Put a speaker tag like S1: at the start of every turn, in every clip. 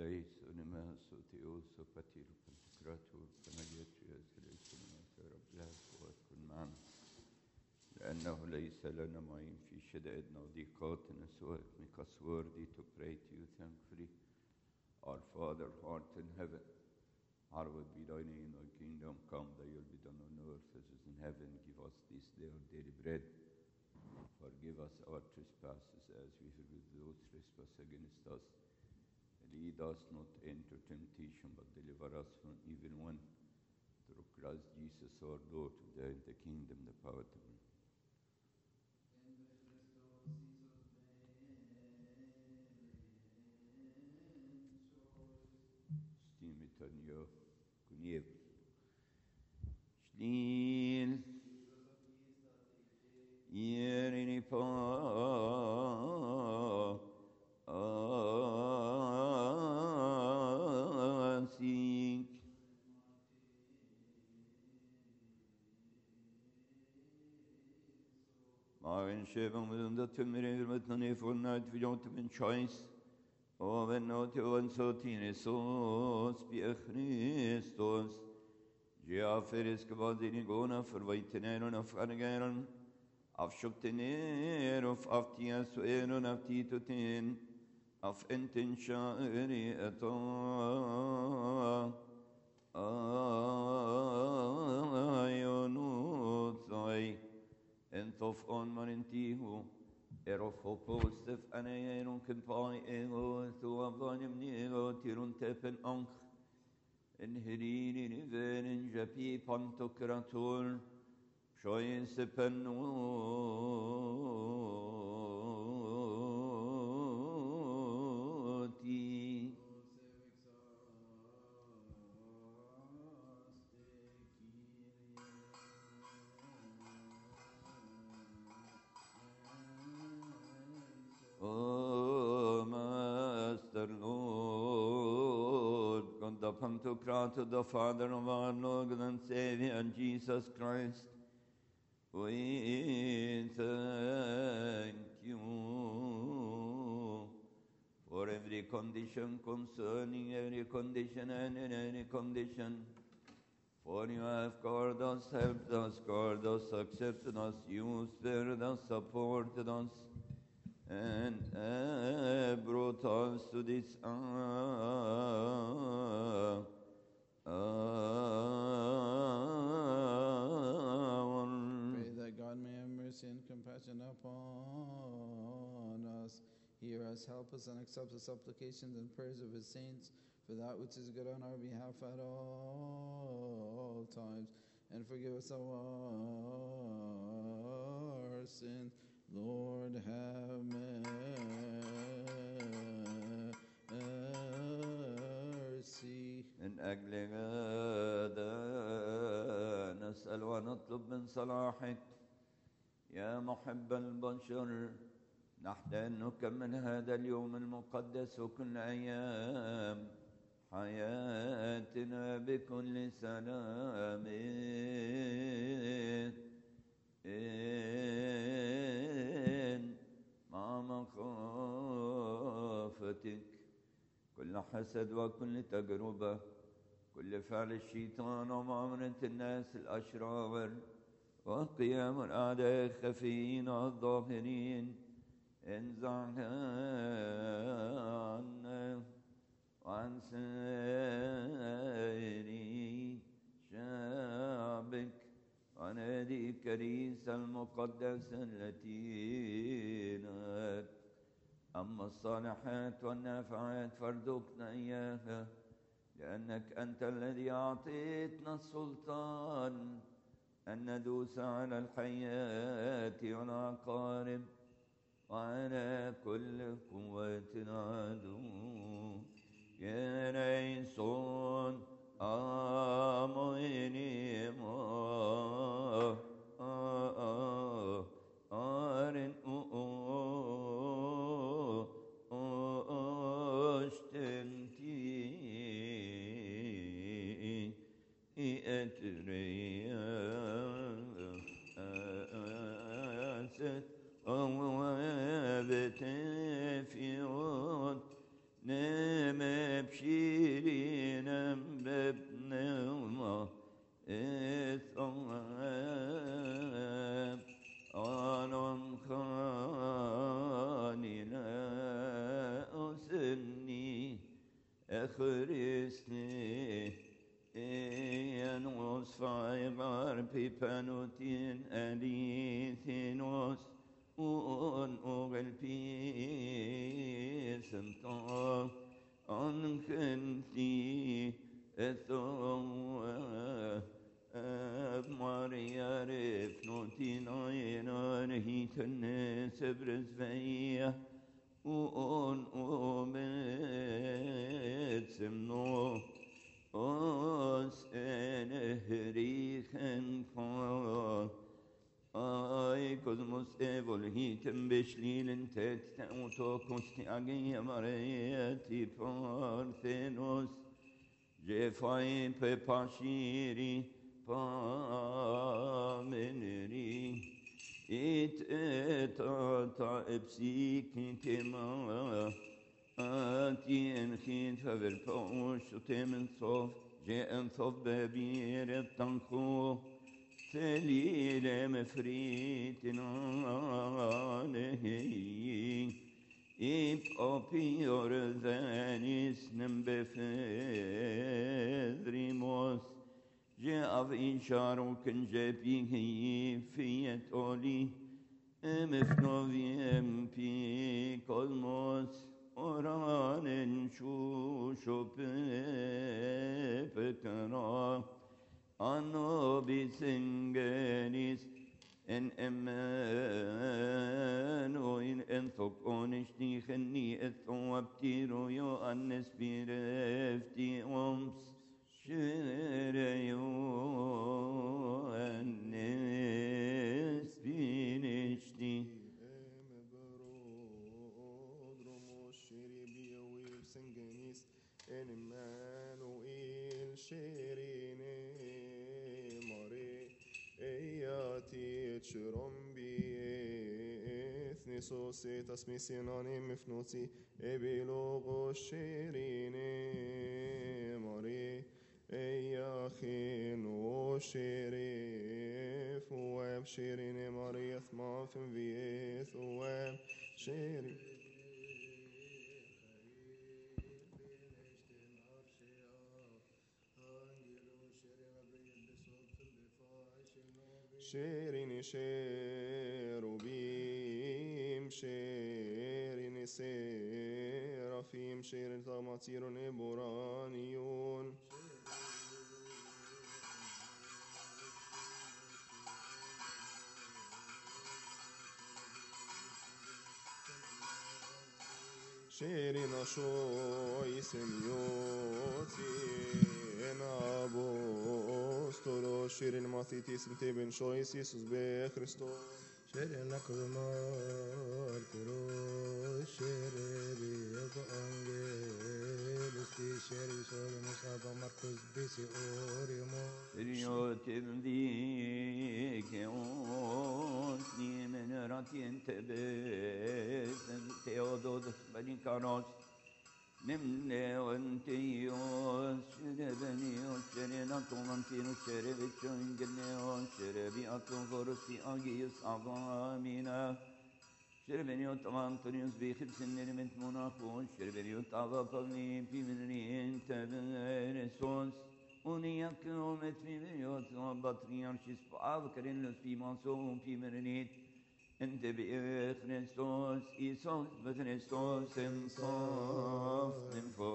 S1: eleison Theos Patir Pantocrator Panagiotrias eleison رب وكن معنا لأنه ليس لنا معين في شدائدنا وضيقاتنا سواء because worthy to pray to you thankfully. Our Father, art in heaven, hallowed be thy name, thy kingdom come, thy will be done on earth as it is in heaven. Give us this day our daily bread. Forgive us our trespasses as we forgive those trespass against us. Lead us not into temptation, but deliver us from evil one. Through Christ Jesus our Lord, to thine the kingdom, the power, the glory. Stimitania Kuniev. Shlil Yerini Pa Asik Maven Shevam within the Timir with Nani for night we don't have choice. Oh, when not one so tiny so speak Christos. Geaferis Kabadini Gona for Vaiteneron of Argaron. Of Shuktener of Aftias Eron of Titotin. Of Intenshari at all. Ionuzai. And of on Marintihu. Erofopos of Anaeron Campai Ego to Avanim Nego Tirun Tepen Onk. In Hirini Niven in Japi Pantocrator. Shoyin sepenoti. Oh, Master Lord, God the Pantocrator, the Father of our Lord and Savior, and Jesus Christ. We thank you for every condition concerning every condition and in any condition. For you have called us, helped us, called us, accepted us, you spared us, supported us, and brought us to this hour.
S2: And compassion upon us. Hear us, help us, and accept the supplications and prayers of his saints for that which is good on our behalf at all times. And forgive us our sins. Lord, have mercy.
S1: من أجل هذا نسأل ونطلب من صلاحك يا محب البشر. نحن نكمل هذا اليوم المقدس وكل أيام حياتنا بكل سلام مع مخافتك. كل حسد وكل تجربة، كل فعل الشيطان ومعاملة الناس الأشرار وقيام الأعداء الخفيين والظاهرين انزعها عنا وعن سائر شعبك وعن هذه الكنيسة المقدسة التي لك. أما الصالحات والنافعات فارزقنا إياها، لأنك أنت الذي أعطيتنا السلطان أن ندوس على الحياة والعقارب وعلى كل قوة العدو. يا ريسون آميني ما آرن أشتنتي أتريا وابتفيون بشيرين بابنما الثواب أنا خاني لا أسني أخرسني إنوس فايبر بيبانوتين أليثينوس un ogel pisentag ankenti ethoa Maria refnotina enar hitene sebresveia un omet semno os enehrichen fa Ay kozmos evol hitem beşlilin tette utokosti agiye mareyeti parthenos cefai pepaşiri pameneri it etata epsikitema atien khit faver paush temen sof je'en sof bebiret tanko Telile mefritina nehi ip opior zenis nembefedrimos Jeav insharuk jepihi fiet oli emefnoviem pi kolmos oranen shushope Anno bisingenis en emmeno in enthok onishticheni ethoaptiro yo annes birefti oms shireyo annes binishti en emmeno il shirine Şurombi ethnisosi tasmisinani mifnusi ebilogo şirine mari eyachin o şerif web şirine mari ethmafin viyeth web şerif شيرين شيروبيم شيرين سيرافيم شيرين طماطير نبورانيون شيرين شوي سميوتي Apostolo širin mathytis tebin šois Isus be Christos.
S3: Širin lakrumortiro širiri evangelisti širi solimus aba Markus bisi orimo.
S1: Şiriotim dikeos nimen ratien tebes Theodotus benikaros Nimne ontios şerebenios şerenatomantinos şerebeçöngenios şerebiaton forusi agius avamina şerebeniot avantonios bihipsinleri mentmonakos şerebeniot avapavni piminrin teberesos uniakon etmiliot batriarchis avkarinlos pimanson piminrit Ente Christos, Isos Christos, Ensof, Info.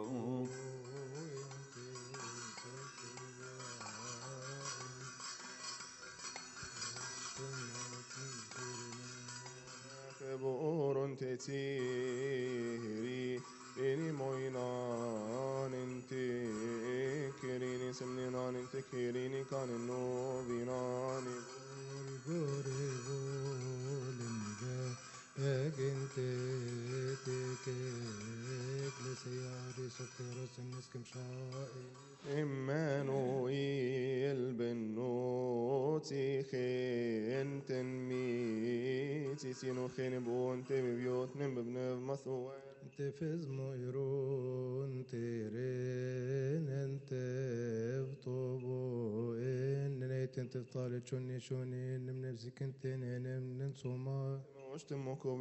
S4: Boron tetiri, eni moinan ente kirini semninan ente kirini kanin novinani.
S3: سياري سكتيروس النسكم شائي
S4: إمانوئيل بنوتي خين تنميتي سينو خين بون تبيوت نبنب مثوان
S3: تفز ميرون تيرين انت بطوبو ان نيت انت طالع شوني من بزكنتين من صوما
S4: اشتمكو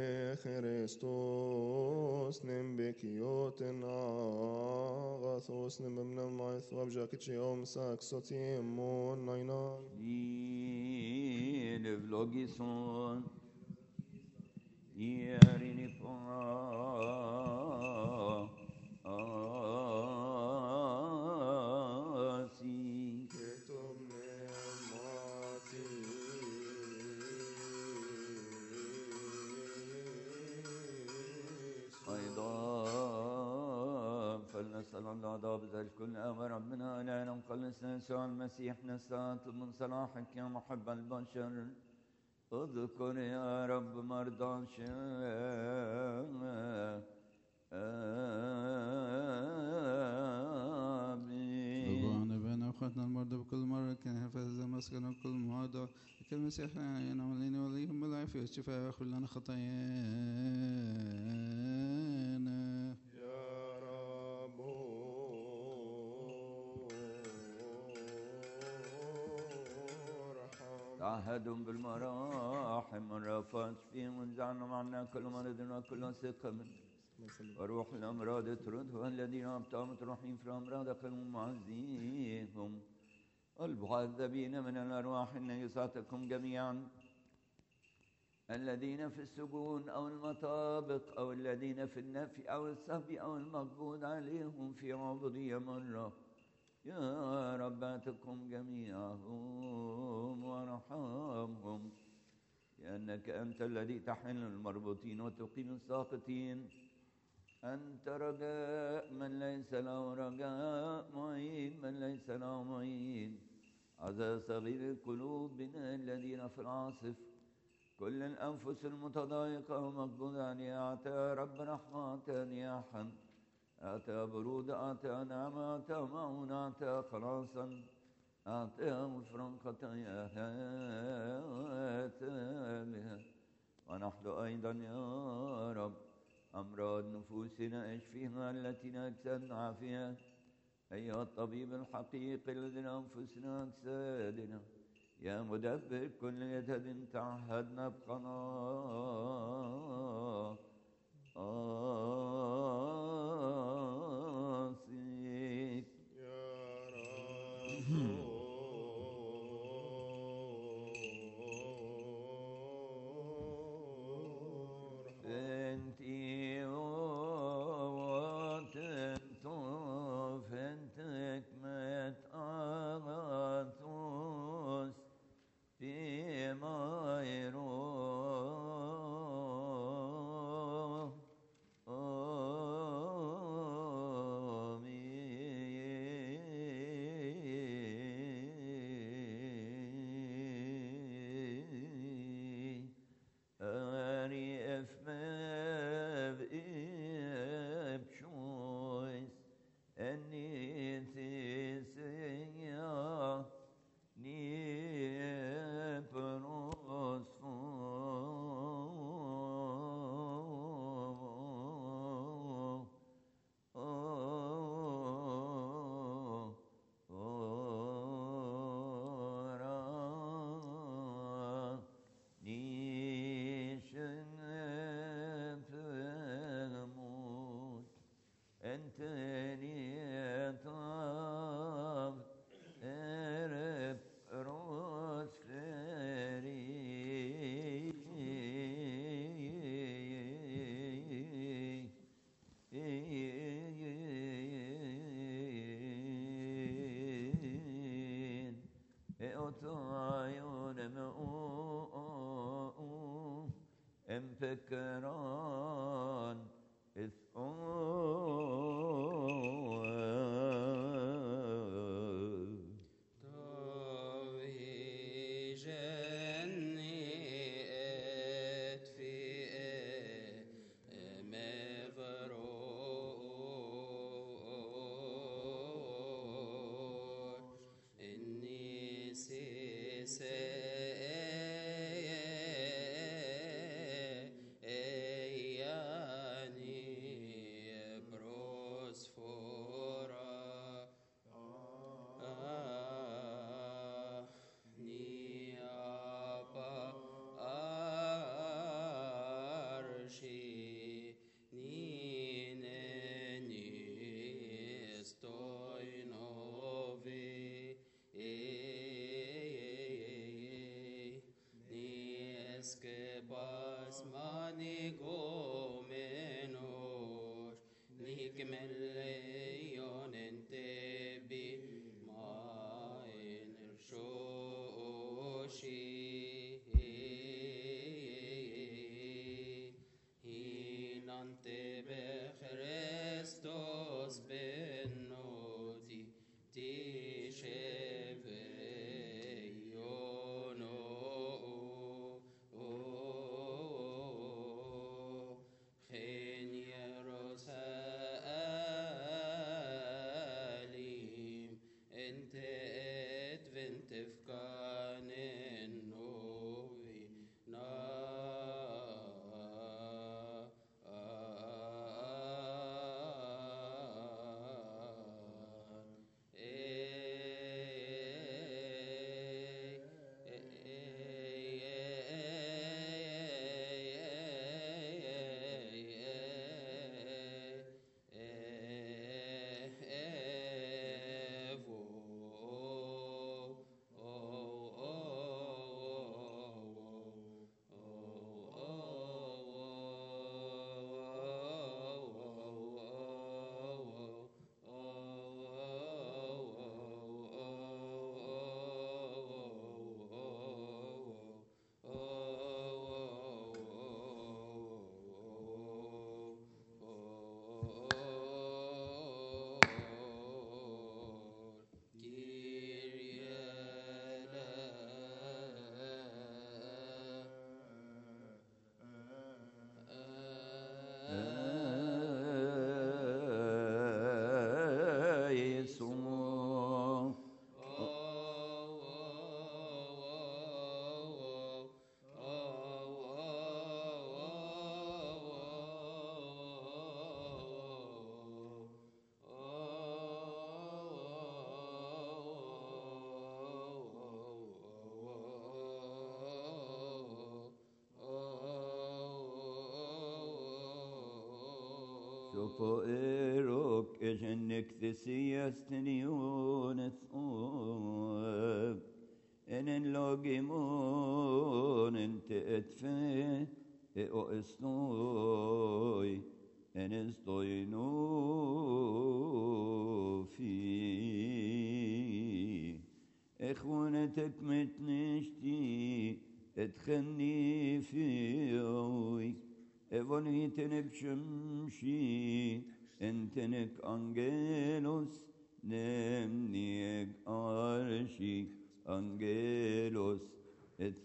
S4: بخريستوس نمبكيوت ناغاثوس نمبنم مايث وابجاكتش يوم ساكسوتي مون ناينان
S1: Ni vlogison Ierini Pasi
S4: كتب نماتي
S1: أيضا فلنسأل الله ذلك كل أمر ربنا لا نقلص يسوع المسيح نستطلب من صلاحك يا محب البشر اذكر يا رب مرضى آمين
S2: رجوعنا بين أخواتنا المرضى بكل مرة كان حفظ مسكن كل مرضى كل مسيح ينعم علينا وليهم بالعافية والشفاء ويغفر لنا خطايانا
S4: يا رب ارحم
S1: تعهدهم بالمراحم والرافات فيهم وانزعنا معنا كل مرض وكل سقم وروح الأمراض اطردها الذين أبطأوا مطروحين في الأمراض قلهم معزيهم المعذبين من الأرواح النجساتكم جميعا الذين في السجون أو المطابق أو الذين في النفي أو السبي أو المقبوض عليهم في عبودية مرة يا رب اتقهم جميعهم وارحمهم لأنك أنت الذي تحل المربوطين وتقيم الساقطين أنت رجاء من ليس له رجاء معين من ليس له معين عزا صغير القلوب بنا الذين في العاصف كل الأنفس المتضايقة ومقبوض عليها أعطى رب رحمة أعطى نياحا أعطى برود أعطى نعمة أعطى معون أعطى خلاصا أعطى غفرا خطاياها بها ونحن أيضا يا رب أمراض نفوسنا اشفيها التي نجسدنا عافية أيها الطبيب الحقيقي الذي أنفسنا أجسادنا يا مدبر كل جسد تعهدنا بخلاصك
S4: يا رب
S1: فانتي وتنتو فانتك متعاطوس في مايرو فكران
S5: مليون انتبي ما نرشوشي هينانت بخريستوس بنودي تشفيونو خين يروساليم انت ادفنت فكان النوي
S1: يسوع شوفوا إيروك إجنك تسيستنيون ثوب إن اللوجيمون انت اتفه إو استوي إن استوينو في إخوانتك متنشتي اتخني فيوي Evonitenip şemşi entenek angelos nemniyek arşi angelos et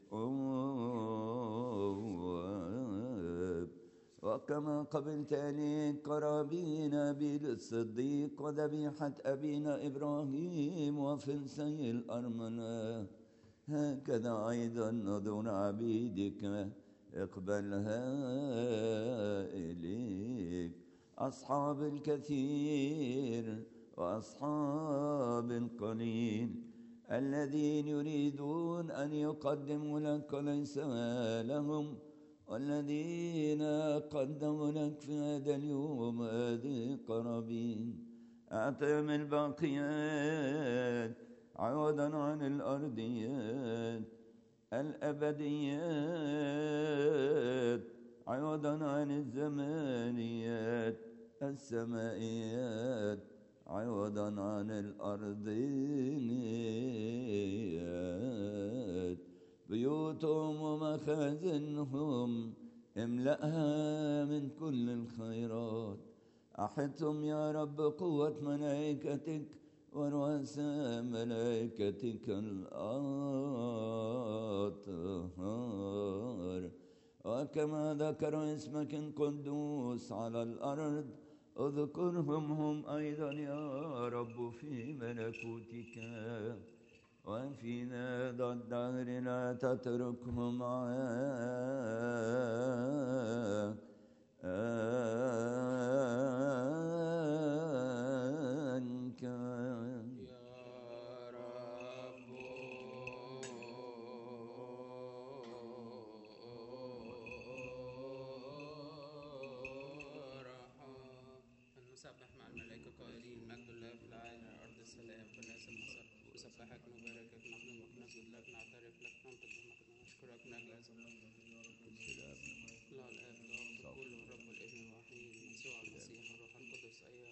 S1: وكما قبلتني قرابين بالصديق وذبيحة أبينا إبراهيم وفلسي الأرمنة هكذا أيضا نذر عبيدك اقبلها إليك أصحاب الكثير وأصحاب القليل الذين يريدون أن يقدموا لك ليس لهم والذين قدموا لك في هذا اليوم هذه قرابين أعطهم الباقيات عوضا عن الأرضيات الأبديات عوضا عن الزمانيات السمائيات عوضا عن الأرضيات بيوتهم ومخازنهم املأها من كل الخيرات أحطهم يا رب قوة ملائكتك ورؤساء ملائكتك الأطهار وكما ذكر اسمك القدوس على الأرض اذكرهم هم أيضا يا رب في ملكوتك وفي ذا الدهر لا تتركهم عنك
S5: نسبح مع الملائكة قائلين مجد الله في العالي الأرض السلام فالناس المساء أسبحك نباركك نحمدك نسجد لك نعترف لك ننطق بمجدك نشكرك من أجل هذا الله الآب ضابط كله الرب والابن الوحيد يسوع المسيح الروح القدس أيها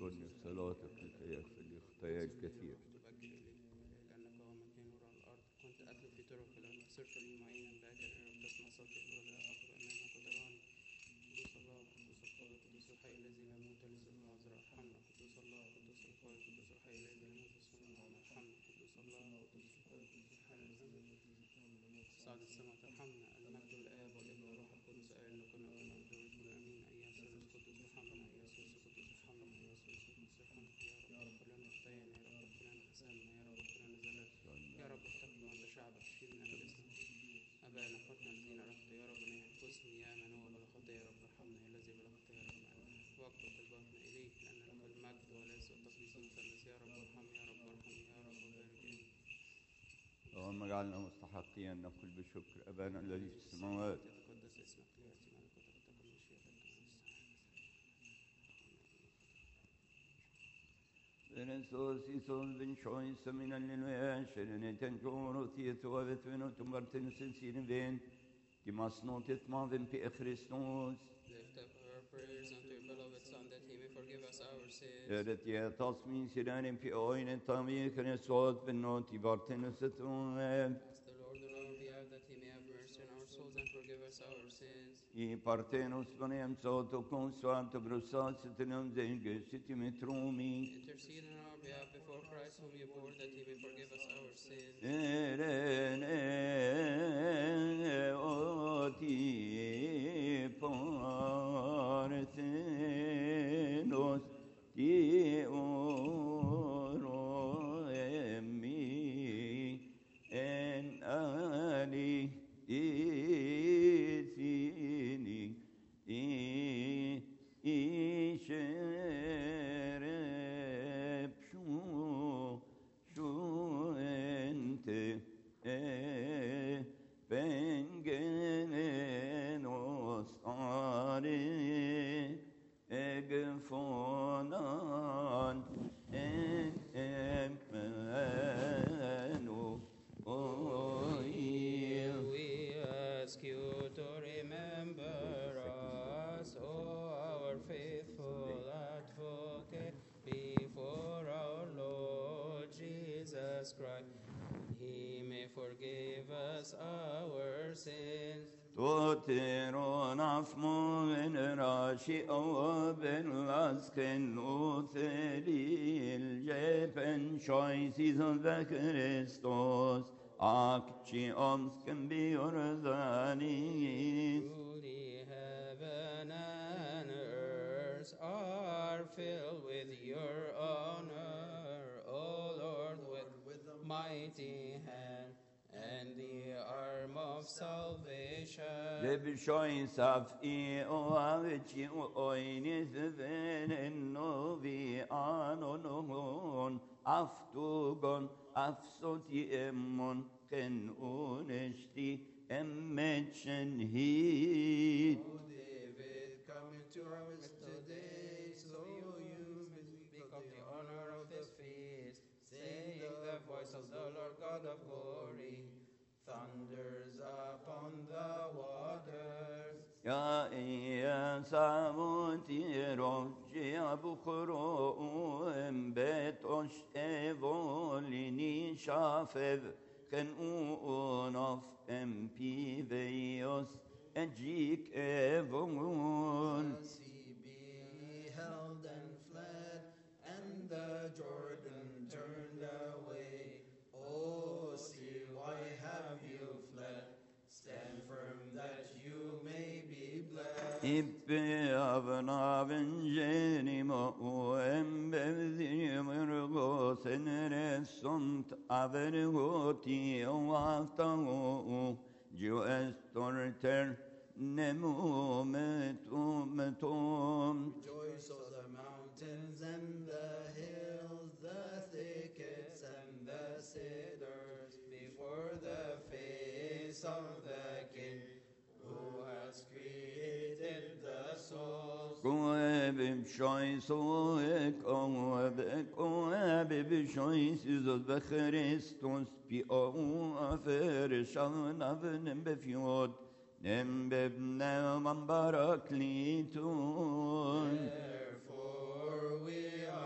S1: اذكرني في صلاتك لكي يغفر لي خطاياي الكثير.
S5: تبكر إليك لأنك هو مكان نور على الأرض. كنت أتلو في طرق لما صرت لي معينا باكر إن تسمع صوتي ولا أخطأ أمامك وتراني. قدوس الله قدوس القوي قدوس الحي الذي لا موت له اسمه عذراء ارحمنا. قدوس الله قدوس القوي قدوس الحي الذي لا موت اسمه ارحمنا. قدوس الله قدوس القوي قدوس الحي الذي صعد السماء ترحمنا. المجد الآب والابن والروح القدس آل كنا كنا نقول آمين. أيها ثالوث قدوس ارحمنا. أيها ثالوث قدوس ارحمنا. أيها ثالوث قدوس ارحمنا. يا رب اغفر لنا خطايانا. يا رب اغفر لنا حسابنا. يا رب اغفر لنا زلاتنا. يا رب احتفل أنت شعبك شيل من أنفسنا. أبانا قتنا الذين عرفت يا رب نحفظني يا من هو بلا خطية. يا رب ارحمنا يا الذي بلا خطية. يا رب واقبل طلباتنا إليك لأن لك المجد والعز والتقديس المثلث. يا رب ارحمني يا رب ارحمني يا رب وبارك لي.
S1: اللهم اجعلنا مستحقين أن نقول بشكر أبانا الذي في السماوات.
S5: يتقدس اسمك ليأتي ملكوتك تكن مشيئتك
S1: Rensos ison vinchoin seminan linuen sheneten jorotiet ovet venotum martinus in sin ven gimas notet mavin pi Christos
S5: Lift up our prayers unto your beloved Son that he may forgive us our sins.
S1: eret yetas min siranin pi oinen tami Christos venoti vartinus et oem
S5: Ask the Lord on our behalf that he may have mercy on our souls and forgive us our sins.
S1: I partenos vanem soto consuato brusas et nem zenges et metrumi
S5: Intercede on our behalf before Christ whom you bore that he may forgive us our sins.
S1: Erene oti parthenos ti oro emi en ali isini isherep shu ente pengenenos are egfonan emeno oil.
S5: We ask you to remember us, O our faithful advocate, before our Lord Jesus Christ. He may forgive us our sins.
S1: Toteron afmoen rashi oben lasken utheril jepen choices of the Christos akchi omsken biordanis
S5: Truly heaven and earth are filled with your honor, O Lord, with the mighty hand and the arm of salvation.
S1: Leb choice of e o avici oinis venen novi anonon aftugon afsoti emmon ken unesti emmetchen hit.
S2: O David, come into our midst today, so you may speak of the honor of this feast, saying the voice of the Lord God of glory thunders upon the waters.
S1: Ya iya samutiro jia bukro embet osh evolini shafev ken unof empiveios ejik evon.
S2: As he beheld and fled, and the Jordan turned away. Oh, see, why have you fled? Stand firm that you may be blessed.
S1: Ippe avnaven genimo embevdim ergos enresont avergoti oaftago jo estorter nemo metum.
S2: Rejoice, O the mountains and the hills, the thickets and the cedars, before the face of the King, who has created the souls.
S1: Koebim shoysoek koebim shoysizot bechristos pi o afer shavnavnem befjod nem bebnem barakliton.
S2: Therefore we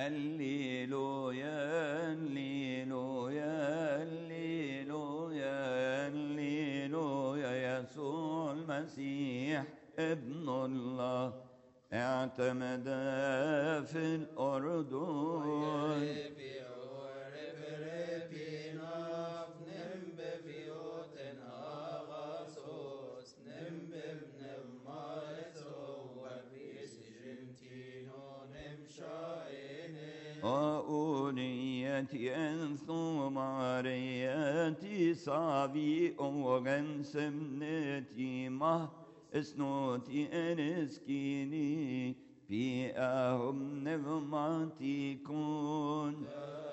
S1: هللويا هللويا هللويا هللويا يسوع المسيح ابن الله اعتمد في الأردن وأوليتي أنثو مارياتي صابي أوغن سمنتي مه اسنوتي انسكيني في أهم نغماتي كون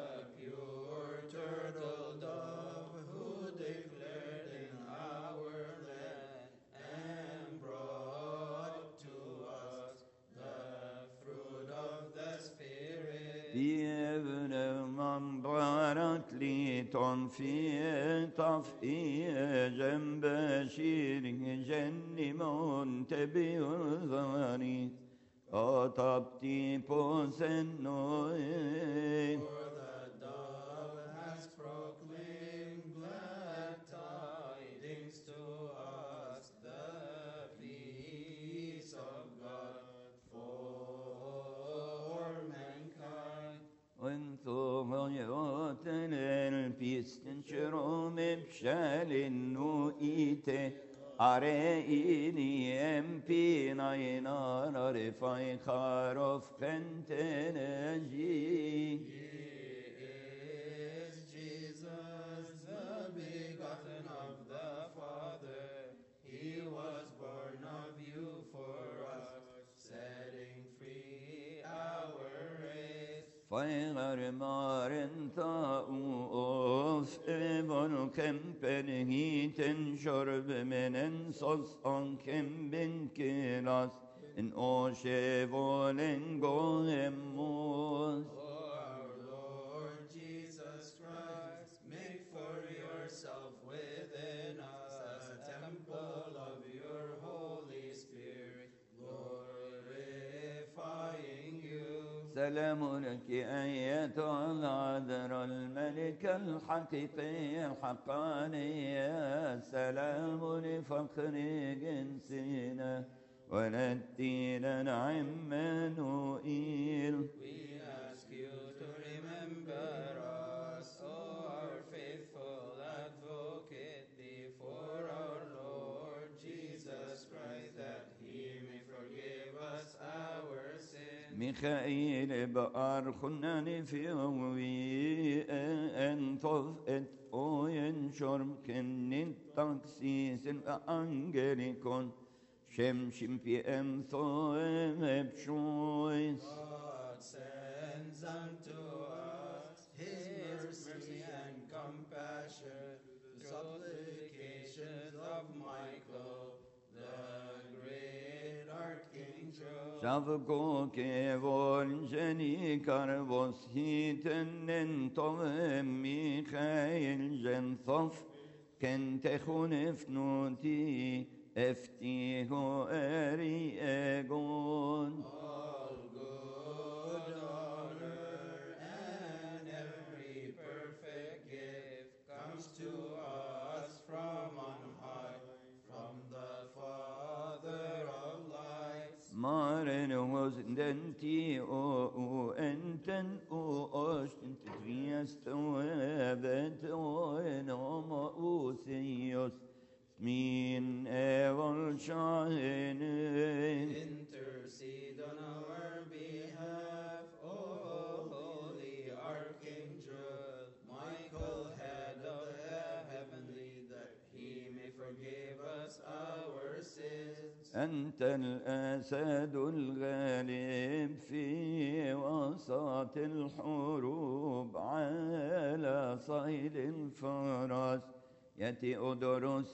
S1: بارت لي في طفئي جنب شير جني منتبه الظاني أطبتي بوسنوي Pistencherom pshalinu ite areini empinaina arefai kharof kenteneji.
S2: Is Jesus the begotten of the Father? He was born of you for us, setting free our race.
S1: Faigar marenta of evil kemper hiten shorb menen sos on kemben kiras in oshe volen goemos.
S2: Our Lord Jesus Christ, make for yourself within us a temple of your Holy Spirit, glorifying you.
S1: سلام لك أيتها العذراء الملك الحقيقي الحقاني سلام لفخر جنسنا ولدتي لنا عمانوئيل.
S2: We ask you to remember us, O our faithful advocate, before our Lord Jesus Christ, that he may forgive us our sins.
S1: ميخائيل بقار خناني في أوي أن طفئت أوين شرم كنين تقسيس الأنجليكون شمشم في أمثو بشويس.
S2: God sends unto us his mercy and compassion, the supplications of Michael, the great archangel.
S1: شافكو كيفون جني كاربوس هيتن طوم ميخائيل جنثف كنت خنفنوتي افتيه اري اغون.
S2: All good honor and every perfect gift comes to us from on high, from the Father of lights.
S1: مارن وزدنتي او انتن او اشتن تريست وابت وانهم اوسيوس من اول شاهنين.
S2: Intercede on our behalf, O holy archangel Michael, head of the heavenly, that he may forgive us our sins.
S1: أنت الأسد الغالب في وسط الحروب على صيد الفرس يأتي أدرس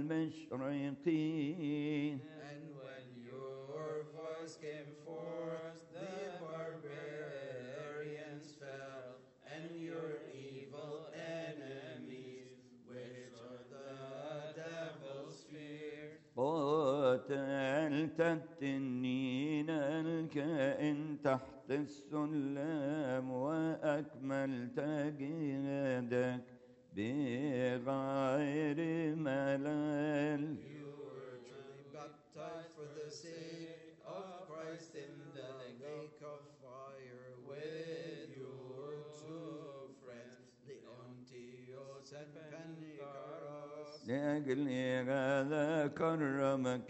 S1: المشرقي.
S2: And when your voice came forth, the barbarians fell, and your evil enemies, which are the devil's fear.
S1: قتلت التنين الكائن تحت السلام التام وأكملت جهادك بغير ملل.
S2: You were truly baptized for the sake of Christ in the lake of fire with your two friends, Leontios and Panicaros.
S1: لأجل هذا كرمك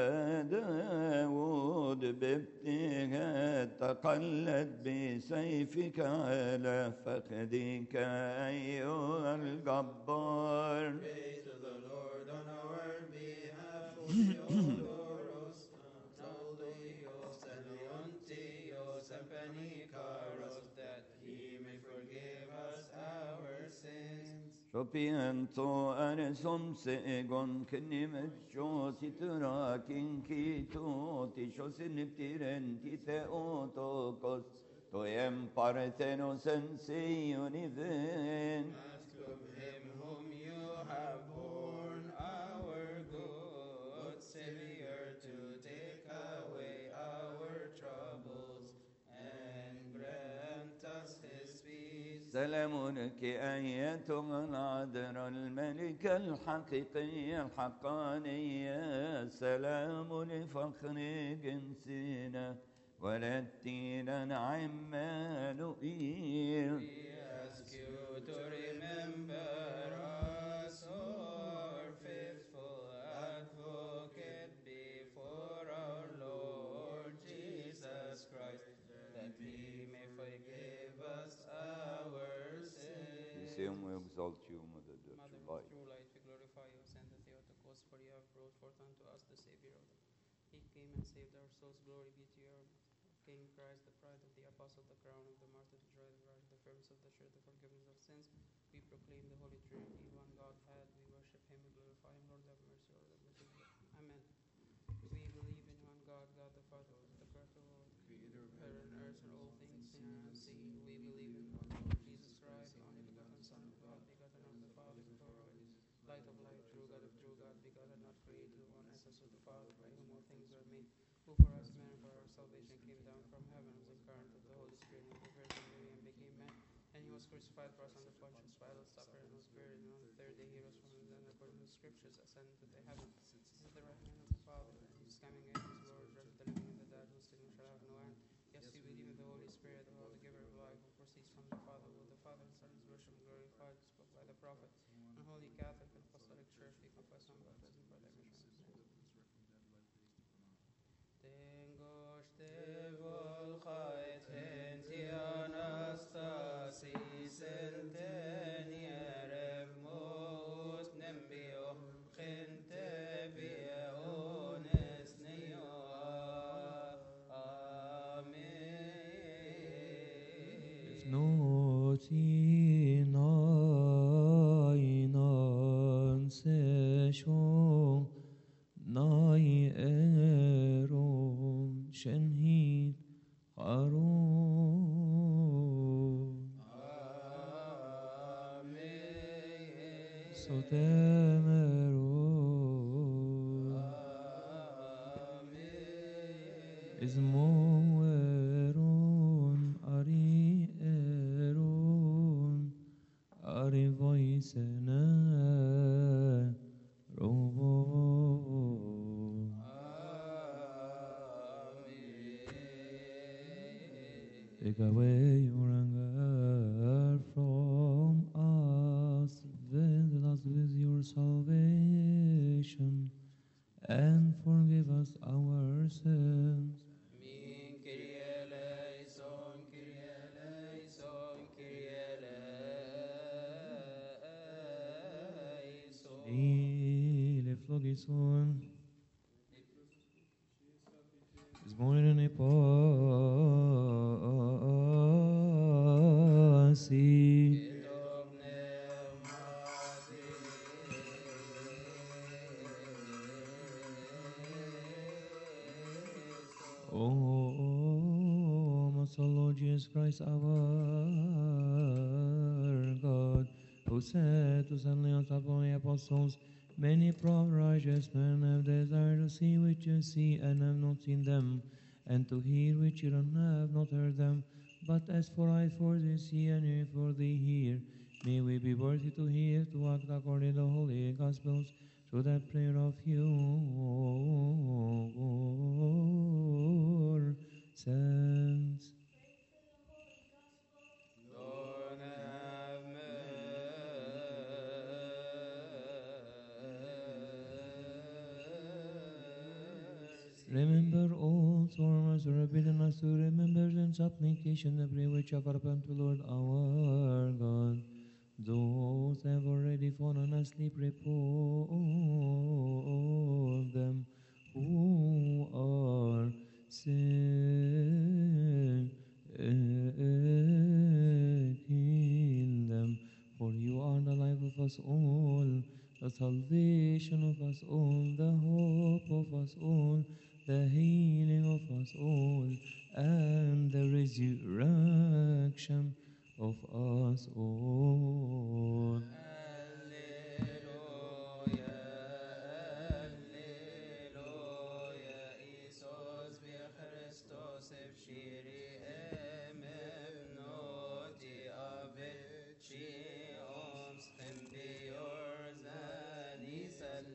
S1: داود بابتهاج، تقلد بسيفك على فخذك أيها الجبار.
S2: Praise to the Lord on our behalf, O Theodoros, Toldios, and Leontios, and Panicaros, that he may forgive us our sins.
S1: Sopiento aresom segon kenimetsho titurakin kito tishosin tirenti theotokos toem parthenos en seoniven.
S2: Ask of him whom you have borne, our good Savior, to take away our troubles and grant us his peace.
S1: سلامك أيتها العذراء الملكة الحقيقية الحقانية، سلام لفخر جنسنا ولدتنا عمانوئيل.
S2: We ask you to remember us, our faithful advocate before our Lord Jesus Christ, that he may forgive us our
S1: We
S2: sins.
S1: say and we exalt you, Mother of
S5: Mother
S1: true
S5: of
S1: light.
S5: true light, we glorify you, Saint Theotokos, for you have brought forth unto us the Savior of them. He came and saved our souls. Glory be to your King Christ, the pride of the apostle, the crown of the martyr, the joy of the bride, the firmness of the church, the forgiveness of sins. We proclaim the Holy Trinity, one Godhead. We worship him, we glorify him. Lord have mercy, Lord have mercy. Amen. We believe in one God, God the Father, the creator of all, creator of heaven and earth and all things seen and unseen. We believe in one Lord Jesus Christ, the only begotten Son of God, begotten of the Father before all ages, light of light, true God of true God, begotten, not created, one essence of the Father, by whom all things were made, who for us men and for our salvation came down from heaven, was incarnate of the Holy Spirit and of the Virgin Mary, and became man, and he was crucified for us under Pontius Pilate, suffered and was buried, and on the third day he rose from the dead, according to the Scriptures, ascended to the heaven, sits at the right hand of the Father, and he is coming again to his Lord, judge the living and the dead, whose kingdom shall have no end. Yes, we believe in the Holy Spirit, the Holy Giver of life, who proceeds from the Father, with the Father and Son is worshipped and glorified, spoke by the prophets, and Holy Catholic and Apostolic Church, we confess one baptism for the remission of sins. Tengoște volchait henti Anastasis enteniere mos nembio gente via ones neo. Amen.
S6: Notinainen session nai eron shenhit haron
S2: Amen.
S6: sotemeron
S2: Amen.
S6: izmoeron ari voisene robo take away your anger from us, visit us with your salvation, and forgive us our sins.
S2: Min Kyrie eleison, Kyrie eleison, Kyrie eleison.
S6: Ile flogison is born in a posse.
S2: Et
S6: Oh, most Lord Jesus Christ, our God, who said to St. Leon upon the apostles, many proud righteous men have desired to see which you see and have not seen them, and to hear which you have not heard them. But as for I for thee see, and you for thee hear, may we be worthy to hear, to act according to the holy Gospels, through that prayer of your sons.
S2: Lord, have mercy.
S6: Remember also our Master, forbidden us to remembrance and supplication the prayer which have upon the Lord our God. Those have already fallen asleep, repose them who are sick in them. For you are the life of us all, the salvation of us all, the hope of us all, the healing of us all, and the resurrection of us all.
S2: Alleluia, Alleluia, Iisus Christos evshiri emevnoti aveciom stembiors anis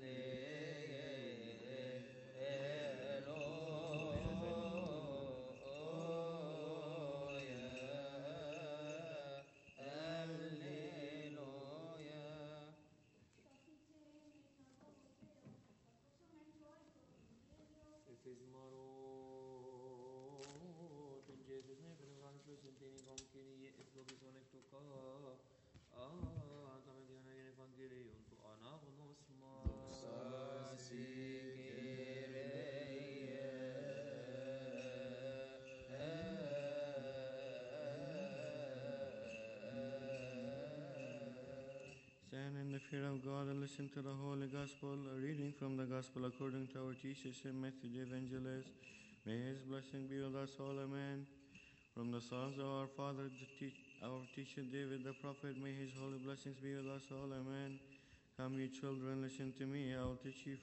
S7: Stand in the fear of God and listen to the Holy Gospel, a reading from the Gospel according to our teacher, St. Matthew the Evangelist. May his blessing be with us all, amen. From the Psalms of our father, our teacher David the prophet, may his holy blessings be with us all, amen. Come, ye children, listen to me. I'll teach you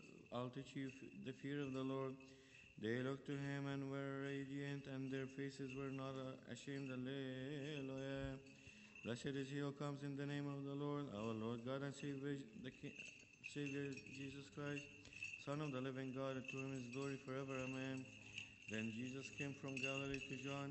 S7: the fear of the Lord. They looked to him and were radiant, and their faces were not ashamed. Alleluia. Blessed is he who comes in the name of the Lord, our Lord God and Savior Jesus Christ, Son of the living God, and to him is glory forever. Amen. Then Jesus came from Galilee to John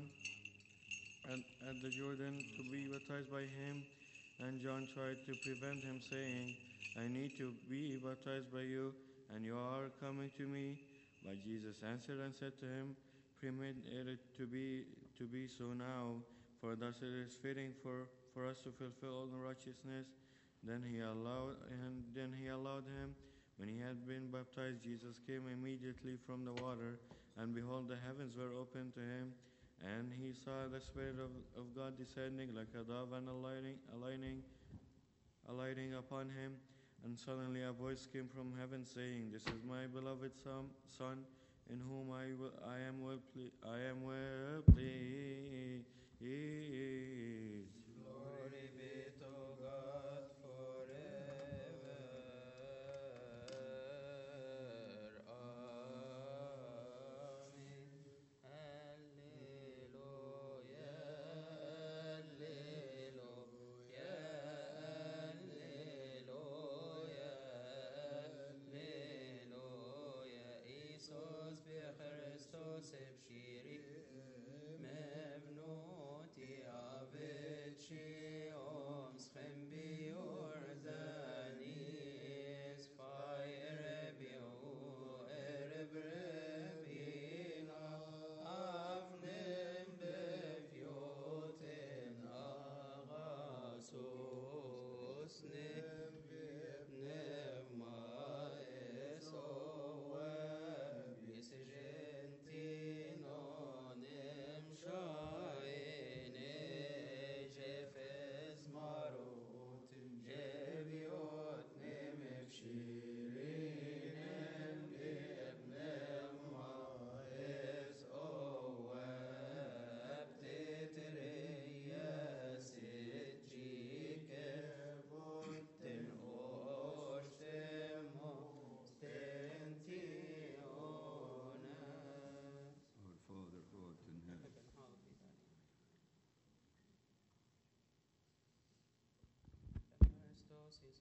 S7: at the Jordan to be baptized by him, and John tried to prevent him, saying, I need to be baptized by you, and you are coming to me. But Jesus answered and said to him, Permit it to be so now, for thus it is fitting for us to fulfill all the righteousness. Then he allowed him. When he had been baptized, Jesus came immediately from the water, and behold, the heavens were opened to him, and he saw the Spirit of God descending like a dove and alighting upon him. And suddenly a voice came from heaven, saying, This is my beloved Son, in whom I am well pleased.
S2: Glory be to God forever. Amen. Alleluia, Alleluia, Alleluia, Alleluia. Iisus Christos evshiri mevnoti ave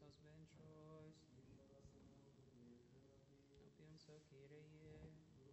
S5: Christos ben choice. Opium so Kyrie.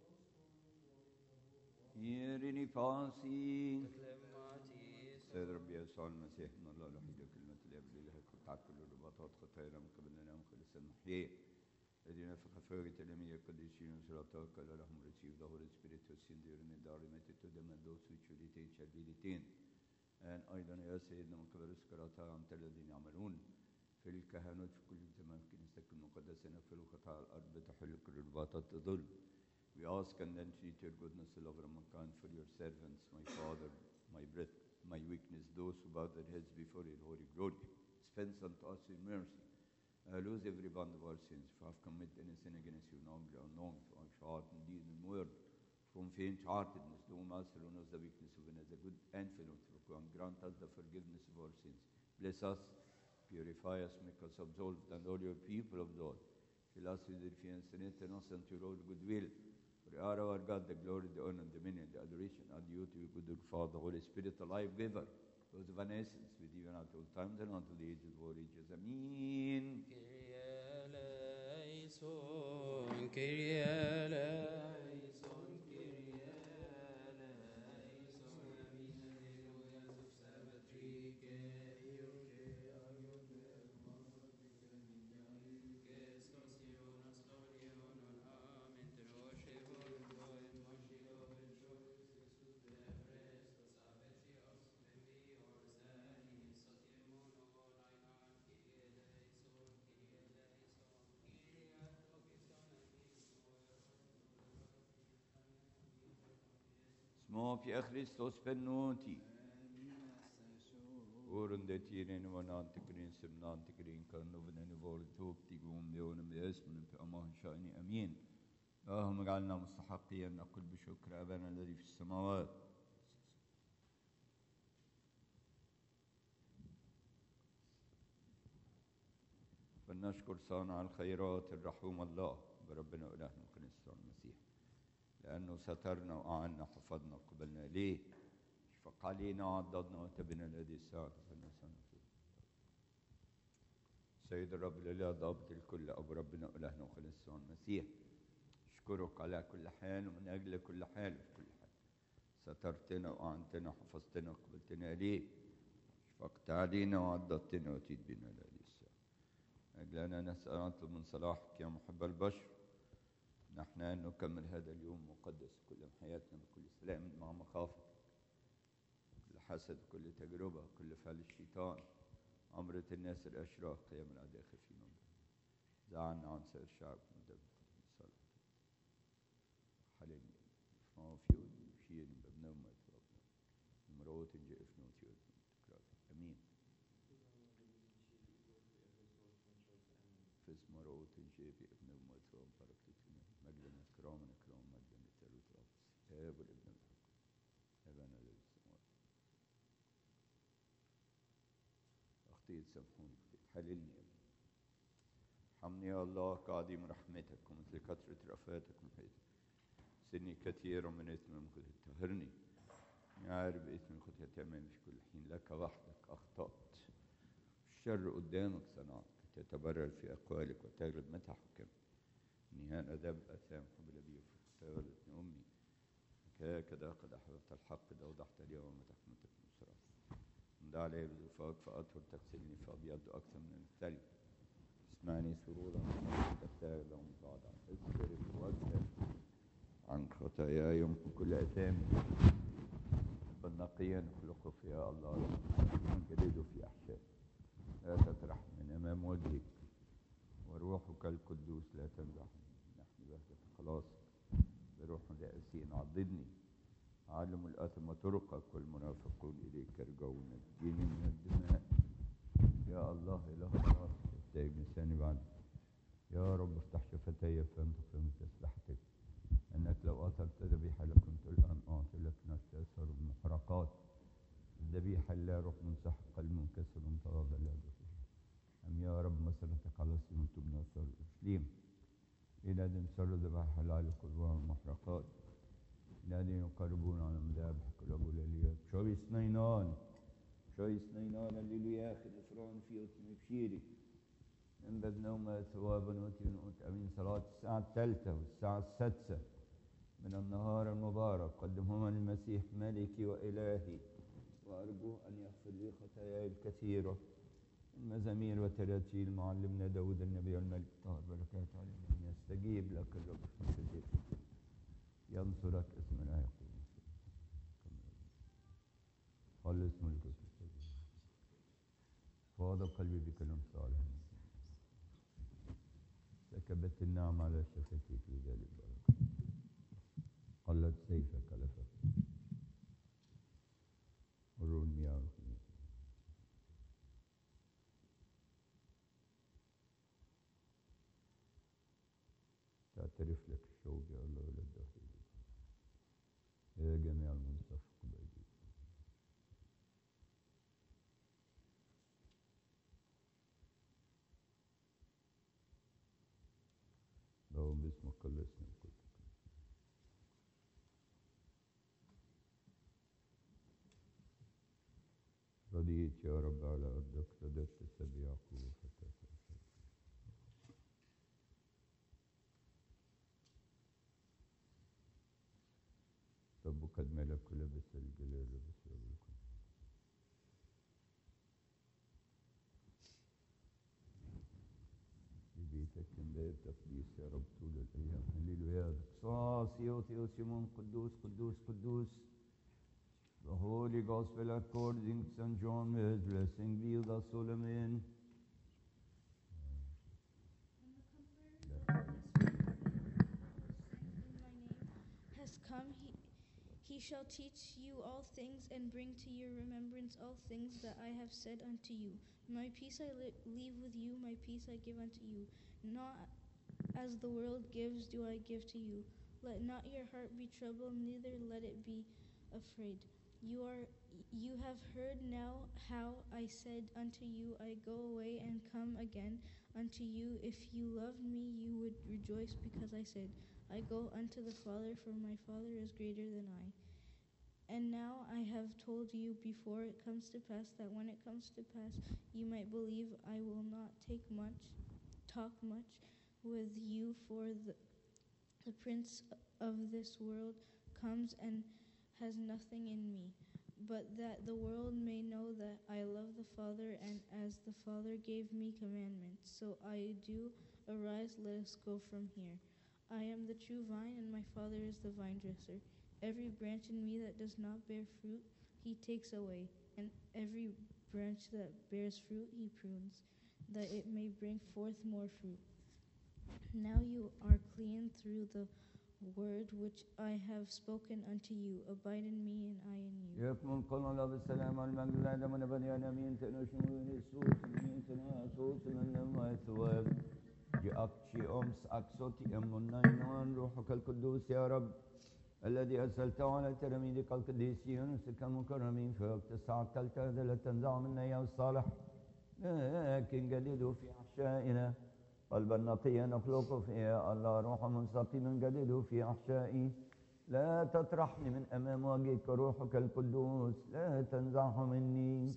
S1: يرني فاسي
S5: تتلماتي
S1: سيد ربي يسوع المسيح من الله الوحيد كلمة الاب الاله قطع كل الرباطات خطايانا من قبلنا مخلص المحيي الذين في خفاء تلاميذ القديسين وسلاطات قال لهم receive the Holy Spirit who sent you in the remitted to them and those which you retain shall be retained. And أيضا يا سيدنا من قبل السكراتها عن الذين يعملون في الكهنوت في كل زمان في كنيستك المقدسة نغفر خطايا الأرض بتحل كل الرباطات تضل. We ask and then treat your goodness, O Lord, mankind, for your servants, my Father, my breath, my weakness, those who bow their heads before your holy glory. Dispense unto us your mercy. Lose every bond of our sins. If I have committed any sin against you, knowingly or unknowingly, from our heart and deed and word, from faint-heartedness, do master on us the weakness of an as a good and fellow through, and grant us the forgiveness of our sins. Bless us, purify us, make us absolved, and all your people of God. Fill us with your fiance and enter us into your goodwill. For you are our God, the glory, the honor, the dominion, the adoration, and you to your good Father, Holy Spirit, the life giver, whose of an essence with you and until times and until the ages of all ages. Amen.
S5: Kyrie eleison, Kyrie eleison, Kyrie eleison. Amen. Alleluia. Subservatrike.
S1: Små Pia Christos pennuti. Oren det tiren var nantikrin som nantikrin kan novnen vår توب تقوم دون باسم بأمان شأني أمين. اللهم اجعلنا مستحقين نقول بشكر أبانا الذي في السماوات. فلنشكر صانع الخيرات الرحوم الله بربنا إلهنا وكنيسة المسيح لأنه سترنا وأعنا حفظنا وقبلنا ليه شفق علينا وعضدنا وتبنا الذي ساعد سيد الرب الإله ضابط الكل أبو ربنا إلهنا وخلصنا المسيح أشكرك على كل حال ومن أجل كل حال وفي كل حال سترتنا وأعنتنا وحفظتنا وقبلتنا ليه شفقت علينا وعضدتنا وأتيت بنا لهذه الساعة أجلنا نسأل أنطلب من صلاحك يا محب البشر نحن أن نكمل هذا اليوم مقدس كل حياتنا بكل سلام مع مخافتك كل حسد كل تجربة كل فعل الشيطان عمرة الناس الأشرار قيام الأعداء خفين زعلنا عن سائر الشعب مدبر صلاة حليم فما في شيء بابنا وما يتربنا المروت جاء في نوتي تكرار أمين فز مروت جاء بابنا وما يتربنا بركتنا مجدنا كرامنا كرام مجدنا تلوت رابس هاب الابن الحق هبنا للسماوات أخطيت سامحوني حللني يا ابني ارحمني يا الله كعظيم رحمتك ومثل كثرة رأفاتك ومحيطك سني كثيرا من إثم المخطئ طهرني عارف بإثم الخطيئة تأمامي في كل حين لك وحدك أخطأت الشر قدامك صنعت تتبرر في أقوالك وتغلب متى حكمت نهاية ذنب أثام قبل بي وفي ولدتني أمي هكذا قد أحببت الحق إذا وضحت لي وما تحمتك نصرات دع علي بزفاك فأطهر تغسلني فأبيض أكثر من الثلج اسمعني سرورا تبتغل ومتعد اذكر وأذكر عن خطاياي ومن كل أثامي بالنقيا نخلقه يا الله من جديد في أحشائي لا تطرح من أمام وجهك وروحك القدوس لا تنزح نحن بهجة خلاصك بروح رئاسين عضدني علم الأثم طرقك والمنافقون إليك يرجعون نجيني من الدماء يا الله إله الله افتح لساني بعد يا رب افتح شفتي فانطق من تسبحتك أنك لو أثرت ذبيحة لكنت الآن أعطي لك نفس أثر المحرقات الذبيحة لا روح منسحق قلب منكسر متواضع لا دخل أم يا رب مسرتك على سيون تبنى صار أورشليم إلى دين سر ذبائح العلي قربان المحرقات إلى دين يقربون على مذابح كل أبو الأليات شوي سنينان اللي له ياخذ فرعون في أطمي بشيري من باب نومة ثواب نوتي ونوت أمين صلاة الساعة 3 والساعة 6 من النهار المبارك قدمهما للمسيح ملكي وإلهي، وأرجو أن يغفر لي خطاياي الكثيرة. المزامير وتراتيل معلمنا داود النبي والملك طاهر بركات عليهم. يستجيب لك الرب في شدتك، ينصرك اسمنا يقول خلص ملكك السجود. فاض قلبي بكلام صالح، سكبت النعم على شفتيك لذلك بركة، قلت سيفك على فخذك وروني يا رب. تعترف لك الشوق يا الله ولا الداخل يا جميع المنصفق بأيديكم. اللهم باسمك خلصنا من كل تكليف. رضيت يا رب على أرضك، رددت سبي يعقوب فتاة. رب قد ملك لبس الجلال لبس الكل. ببيتك من باب تقديس يا رب طول الأيام. هللويا. Theos, Simon, قدوس قدوس قدوس. The Holy Gospel according to St. John, with blessing be with us all, amen.
S8: Has come, he shall teach you all things and bring to your remembrance all things that I have said unto you. My peace I leave with you, my peace I give unto you. Not as the world gives do I give to you. Let not your heart be troubled, neither let it be afraid. You have heard now how I said unto you, I go away and come again unto you. If you loved me, you would rejoice because I said, I go unto the Father, for my Father is greater than I. And now I have told you before it comes to pass, that when it comes to pass, you might believe. I will not talk much with you, for the prince of this world comes and has nothing in me, but that the world may know that I love the Father, and as the Father gave me commandments, so I do. Arise, let us go from here. I am the true vine, and my Father is the vine dresser. Every branch in me that does not bear fruit, he takes away, and every branch that bears fruit, he prunes, that it may bring forth more fruit. Now you are clean through the word which I have spoken unto you. Abide in me, and I in you.
S1: يكمن قلنا الله بالسلام على المجد الآدم ونبني أنا مين تنشمون يسوس مين تناسوس من لما يثواب جاءتشي أمس أكسوتي أمنين روحك القدوس يا رب الذي أرسلته على تلاميذك القديسين كالمكرمين في وقت الساعة الثالثة لا تنزع منا يا الصالح، لكن جددوا في أحشائنا قلبا نقيا نخلق فيها الله روحا منسقما جددوا في أحشائي. لا تطرحني من أمام وجهك روحك القدوس، لا تنزعه مني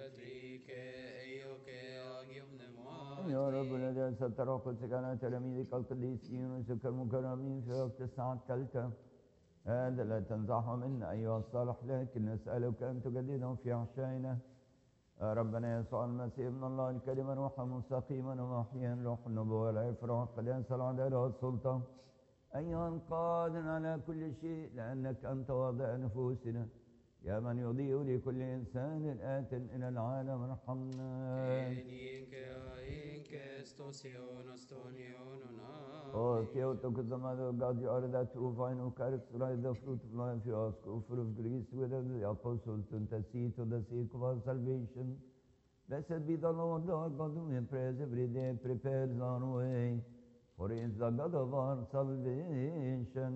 S1: يا رب الذي أرسلت روحك على تلاميذك القديسين وسك المكرمين في وقت الساعة الثالثة، هذا لا تنزعه منا أيها الصالح، لكن نسألك أن تجدده في أحشائنا. ربنا يسوع المسيح ابن الله الكلمة روحا مستقيما ومحيا روح النبوة والعفرة والقداسة العدالة والسلطة أيها القادر على كل شيء، لأنك أنت واضع نفوسنا يا من يضيء لكل إنسان آت إلى العالم ارحمنا. Oh, Theotokos, the mother of God, you are the true vine who characterize the fruit of life. You ask, O full of grace, whether the apostles to intercede to the sake of our salvation. Blessed be the Lord our God, whom we praise every day, prepares our way, for he is the God of our salvation.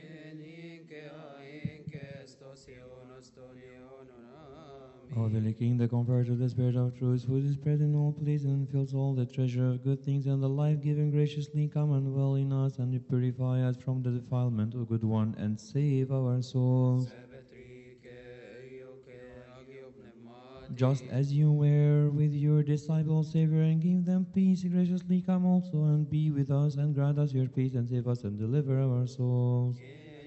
S6: Holy King, the comforter of the Spirit of truth, who is spread in all places and fills all the treasure of good things and the life-giving, graciously come and dwell in us and purify us from the defilement of good one and save our souls. Just as you were with your disciples, Savior, and gave them peace, graciously come also and be with us, and grant us your peace, and save us and deliver our souls.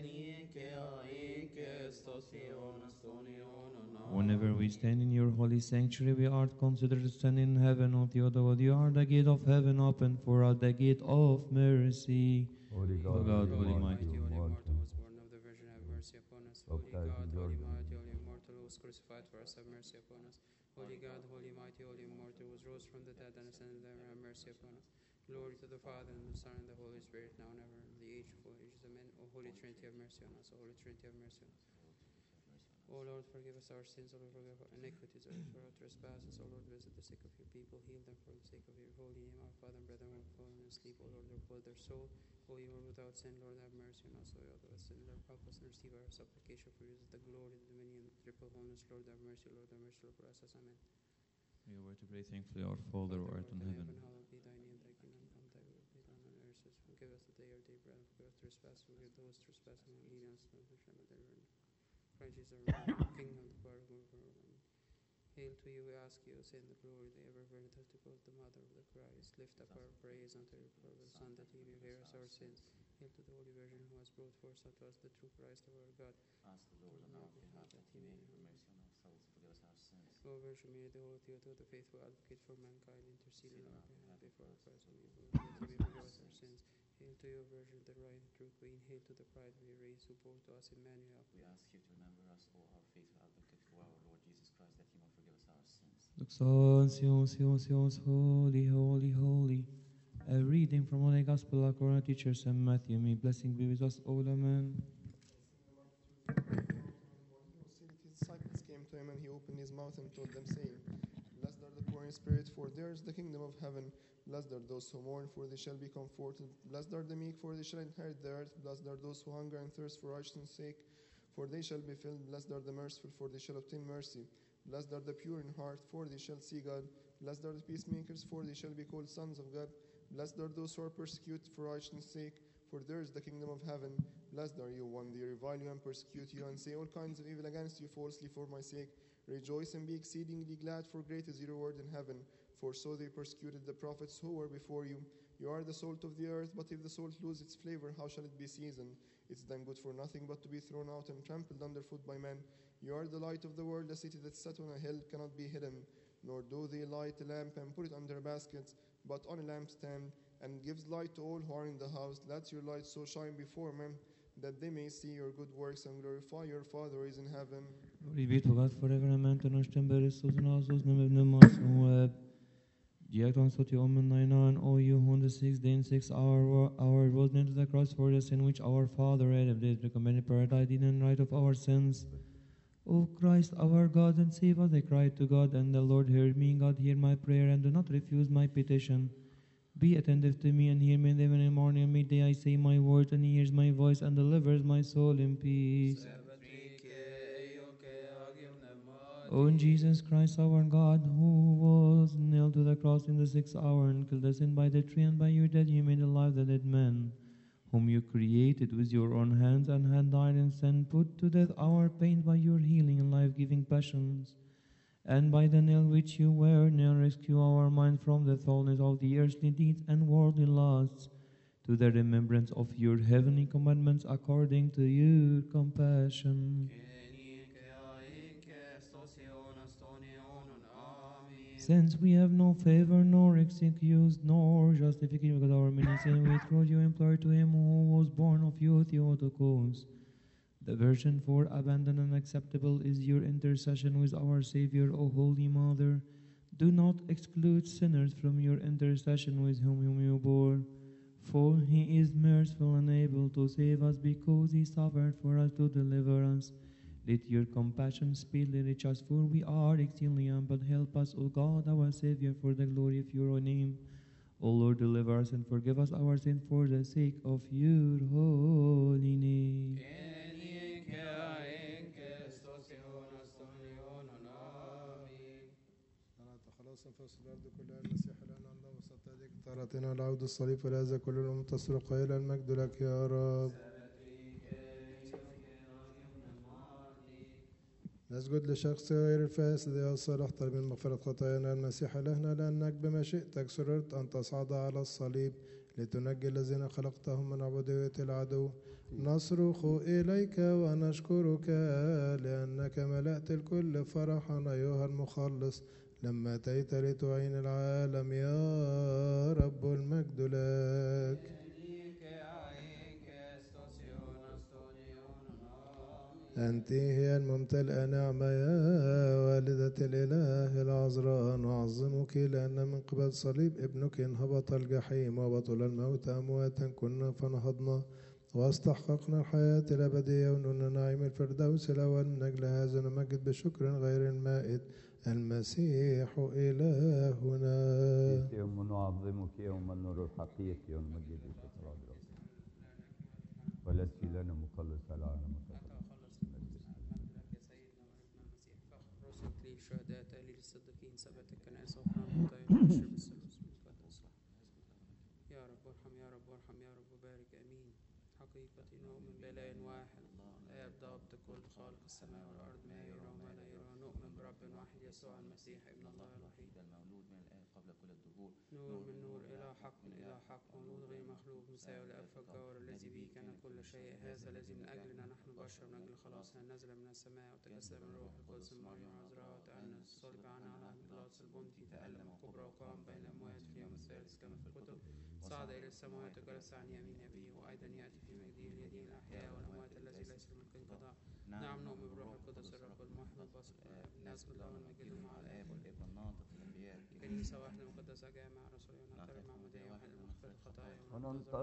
S6: Whenever we stand in your holy sanctuary, we are considered to stand in heaven. O Theotokos, you are the gate of heaven, open for us the gate of mercy.
S1: Holy
S6: O God, holy mighty.
S5: Holy immortal, who was born of the Virgin, have mercy upon us. Holy God, holy mighty, holy immortal, who was crucified for us, have mercy upon us. Holy God, holy mighty, holy immortal, who was rose from the dead and ascended in heaven, have mercy upon us. Glory to the Father, and the Son, and the Holy Spirit, now and ever, in the age of all ages. Amen. O Holy Trinity, have mercy on us. O Holy Trinity, have mercy on us. O Lord, forgive us our sins. O Lord, forgive our iniquities. O Lord, for our trespasses. O Lord, visit the sick of your people. Heal them for the sake of your holy name. Our Father and brethren who have fallen asleep. O Lord, repose their soul. O you are without sin, Lord, have mercy on us. O you are without sin, Lord, help us and receive our supplication for you. The glory, the dominion, the triple wholeness. Lord, have mercy. Lord, have mercy. Lord, bless us. Amen.
S6: We were to pray thankfully, our Father who art in heaven.
S5: Hallowed be thy name, thy kingdom come, thy will be done on earth as forgive us the day our day bread, and forgive us trespasses, forgive those trespassing, and lead us not into temptation. Christ Jesus, our Lord, kingdom, the power, glory forever. Amen. Hail to you, we ask you, Saint the glory, the ever virgin Theotokos, the mother of the Christ. Lift up our praise unto your beloved Son, that he may bear us our sins. Hail to the Holy Virgin, who has brought forth unto us the true Christ of our God.
S9: Ask the Lord on our behalf that he may have mercy on our souls, forgive us our sins.
S5: O Virgin Mary, the Holy Theotokos, the faithful advocate for mankind, intercede on our behalf before Christ and evil, that he may forgive us our sins. Hail to you, Virgin, the right and true Queen. Hail to the pride we raise, who bore to us Emmanuel.
S9: We ask you to remember us, O our faithful advocate, for our Lord Jesus Christ, that he may forgive us our sins.
S6: Doxos, holy, holy, holy. A reading from Holy Gospel according to teacher St. Matthew. May blessing be with us all. Amen.
S4: His disciples came to him, and he opened his mouth and told them, saying, Blessed are the poor in spirit, for theirs is the kingdom of heaven. Blessed are those who mourn, for they shall be comforted. Blessed are the meek, for they shall inherit the earth. Blessed are those who hunger and thirst for righteousness' sake, for they shall be filled. Blessed are the merciful, for they shall obtain mercy. Blessed are the pure in heart, for they shall see God. Blessed are the peacemakers, for they shall be called sons of God. Blessed are those who are persecuted for righteousness' sake, for theirs is the kingdom of heaven. Blessed are you when they revile you and persecute you, and say all kinds of evil against you falsely for my sake. Rejoice and be exceedingly glad, for great is your reward in heaven. For so they persecuted the prophets who were before you. You are the salt of the earth, but if the salt lose its flavor, how shall it be seasoned? It's then good for nothing but to be thrown out and trampled underfoot by men. You are the light of the world. A city that's set on a hill cannot be hidden. Nor do they light a lamp and put it under a basket, but on a lampstand, and gives light to all who are in the house. Let your light so shine before men, that they may see your good works and glorify your Father who is in heaven.
S6: Glory be to God forever. Amen. To nos temperistos nasos nemevnemas web. Diakon soti omen nainan, O you who on the 6th day and 6th hour rose into the cross for the sin which our Father had of this recommended paradise in and right of our sins. O Christ, our God and Savior, I cried to God, and the Lord heard me. God, hear my prayer, and do not refuse my petition. Be attentive to me, and hear me in the evening and morning and midday. I say my word, and he hears my voice, and delivers my soul in peace. O Jesus Christ, our God, who was nailed to the cross in the 6th hour, and killed us in by the tree, and by your death you made alive the dead man, whom you created with your own hands, and had died and sin, put to death our pain by your healing and life-giving passions, and by the nail which you were, now rescue our mind from the thoughtlessness of the earthly deeds and worldly lusts, to the remembrance of your heavenly commandments, according to your compassion. Since we have no favor, nor excuse, nor justification because our many sins, we through you implore to him who was born of you, Theotokos, the Virgin, for abandoned and acceptable is your intercession with our Savior, O Holy Mother. Do not exclude sinners from your intercession with whom you bore, for he is merciful and able to save us, because he suffered for us to deliver us. Let your compassion speedily reach us, for we are exceedingly humbled. Help us, O God, our Savior, for the glory of your own name. O Lord, deliver us and forgive us our sins for the sake of your holy name.
S3: خلاصا فوق الأرض كلها المسيح الآن عند وسط يديك طارتنا العود الصليب فلهذا كل الأمم تصرخ قائلا المجد لك يا رب. نسجد لشخص غير الفاسد يا الصالح طالب من مغفرة خطايانا المسيح إلهنا لأنك بمشيئتك سررت أن تصعد على الصليب لتنجي الذين خلقتهم من عبودية العدو. نصرخ إليك ونشكرك لأنك ملأت الكل فرحا أيها المخلص لما أتيت لتعين العالم يا رب المجد لك. أنت هي الممتلئة نعمة يا والدة الإله العذراء، نعظمك لأن من قبل صليب ابنك انهبط الجحيم وبطل الموت أمواتا كنا فنهضنا واستحققنا الحياة الأبدية ونلنا نعيم الفردوس الأول. من أجل هذا نمجد بشكر غير المائت المسيح إلهنا.
S1: يوم نعظمك يوم النور الحقيقي ونمجد بشكر العذراء والتي لنا مخلص العالم.
S5: شهداء تهليل الصديقين ثبت الكنائس وقرآن الخطايا بالثالوث المقدس. يا رب ارحم يا رب ارحم يا رب وبارك امين. حقيقة نؤمن بإله واحد آب ضابط كل خالق السماء والأرض ما يرى وما لا يرى. نؤمن برب واحد يسوع المسيح ابن الله الوحيد
S9: المولود من الآب قبل كل الدهور،
S5: نور من نور إله حق من إله حق مولود غير مخلوق مساوي لأب فالجوهر الذي به كان كل شيء. هذا الذي من أجلنا نحن بشر من أجل خلاصنا نزل من السماء وتجسد من روح القدس من مريم العذراء وتأنس الصلب عنا على بيلاطس البنطي تألم الكبرى وقام بين الأموات في اليوم الثالث كما في الكتب صعد إلى السماوات وجلس عن يمين أبيه وأيضا يأتي في مجده ليدين الأحياء والأموات الذي ليس لملك انقضاء. نعم نؤمن بالروح القدس الرب الموحد الباسط نسجد له ونمجده مع الآب
S9: والابن الناطق الأنبياء
S5: كنيسة واحدة مقدسة جامعة رسولية ونعترف معمودية واحدة لمغفرة الخطايا